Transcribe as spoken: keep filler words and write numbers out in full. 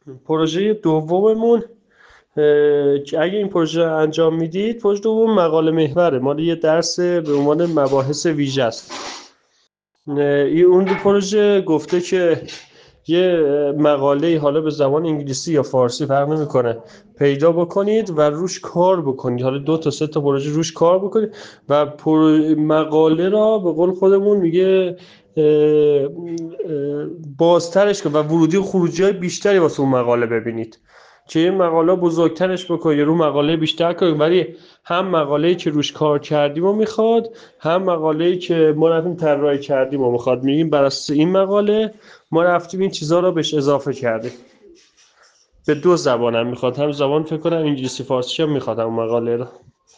پروژه دوممون اه، که اگه این پروژه انجام میدید، پروژه دوم مقاله محوره، مال یه درس به عنوان مباحث ویژه است. اه، این اون دو پروژه گفته که یه مقاله حالا به زبان انگلیسی یا فارسی فرق نمیکنه پیدا بکنید و روش کار بکنید، حالا دو تا سه تا پروژه روش کار بکنید و پر... مقاله را به قول خودمون میگه اه، اه، بازترش کنید و ورودی و خروجی های بیشتری واسه اون مقاله ببینید که این مقاله بزرگترش بکنید، رو مقاله بیشتر کنید. ولی هم مقاله‌ای که روش کار کردیم و میخواد، هم مقاله‌ای که ما رفتیم طراحی کردیم و میخواد. میگیم بر اساس این مقاله ما رفتیم این چیزا رو بهش اضافه کردیم. به دو زبانم میخواد، هم زبان فکر کنم انگلیسی فارسی هم میخواد اون مقاله رو.